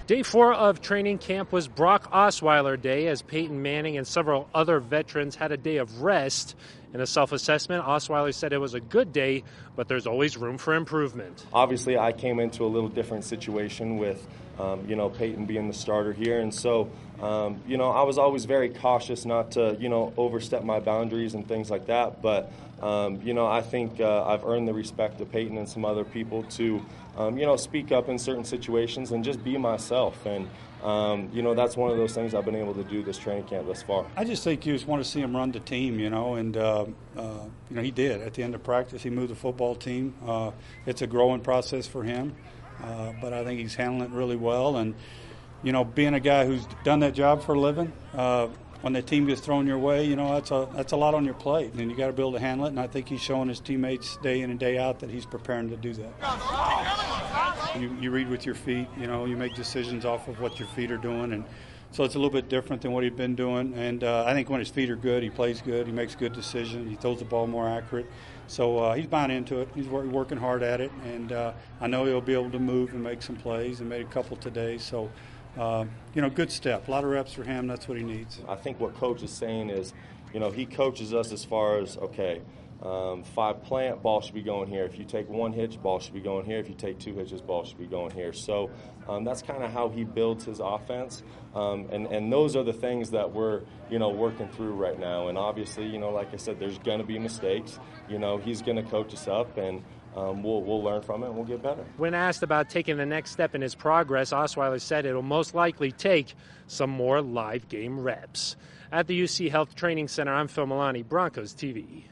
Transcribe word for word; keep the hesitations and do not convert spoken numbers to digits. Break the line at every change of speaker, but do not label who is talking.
Day four of training camp was Brock Osweiler Day, as Peyton Manning and several other veterans had a day of rest. In a self-assessment, Osweiler said it was a good day, but there's always room for improvement.
Obviously, I came into a little different situation with, um, you know, Peyton being the starter here. And so, um, you know, I was always very cautious not to, you know, overstep my boundaries and things like that. But, um, you know, I think uh, I've earned the respect of Peyton and some other people to, um, you know, speak up in certain situations and just be myself. And, Um, you know, that's one of those things I've been able to do this training camp thus far.
I just think you just want to see him run the team, you know, and, uh, uh, you know, he did. At the end of practice, he moved the football team. Uh, it's a growing process for him, uh, but I think he's handling it really well. And, you know, being a guy who's done that job for a living, uh, when the team gets thrown your way, you know, that's a that's a lot on your plate, and you got to be able to handle it. And I think he's showing his teammates day in and day out that he's preparing to do that. You, you read with your feet, you know, you make decisions off of what your feet are doing, and so it's a little bit different than what he'd been doing. And uh, I think when his feet are good, he plays good, he makes good decisions, he throws the ball more accurate. So uh, he's buying into it. He's work, working hard at it, and uh, I know he'll be able to move and make some plays, and made a couple today. So. Uh, you know, good step. A lot of reps for him. That's what he needs.
I think what Coach is saying is, you know, he coaches us as far as, okay, um, five plant, ball should be going here. If you take one hitch, ball should be going here. If you take two hitches, ball should be going here. So um, that's kind of how he builds his offense. Um, and, and those are the things that we're, you know, working through right now. And obviously, you know, like I said, there's going to be mistakes. You know, he's going to coach us up, and Um, we'll, we'll learn from it and we'll get better.
When asked about taking the next step in his progress, Osweiler said it'll most likely take some more live game reps. At the U C Health Training Center, I'm Phil Milani, Broncos T V.